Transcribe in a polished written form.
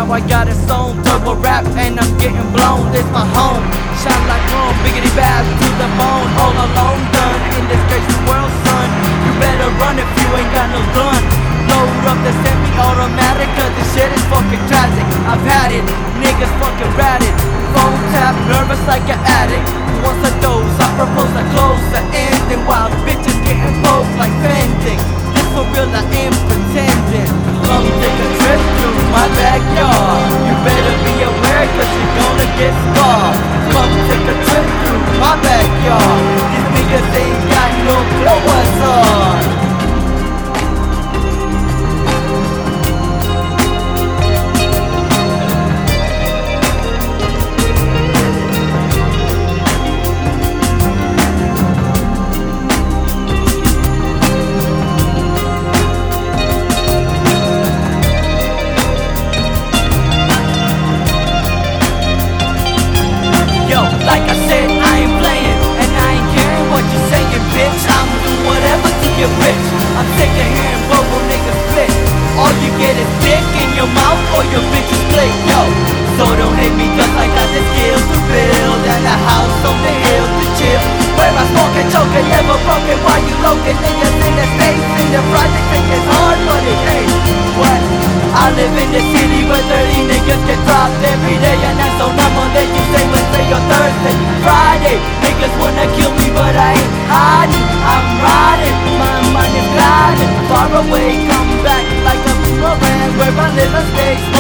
now I got it sewn. Turbo rap and I'm getting blown. This my home, shine like chrome, biggity bad to the bone. All alone, done in this crazy world, son. You better run if you ain't got no gun. Load up the semi-automatic, cause this shit is fucking tragic. I've had it, niggas fucking ratted. Phone tap, nervous like an addict. Once I doze, I propose to close the ending, while bitches getting posed like pending. This for real, I am pretending. Come take a trip through my backyard. You better be aware, cause you're gonna get scarred. Come take a trip through my backyard. These niggas ain't got no clue what's on. Like I said, I ain't playing, and I ain't caring what you're saying, bitch. I'm doing whatever to get rich. I'm sick of hearing vocal niggas spit. All you get is dick in your mouth or your bitches split, yo. So don't hate me cause I got the skills to build and a house on the hill to chill, where I smoke and choke and never broken while you loking niggas in the States. In the project think it's hard but it ain't. What? I live in the city where 30 niggas get dropped every day, and that's on a Monday, Tuesday, Wednesday or Thursday, Friday. Niggas wanna kill me but I ain't hiding. I'm riding, my mind is gliding far away, come back like a boomerang. Where I live in space.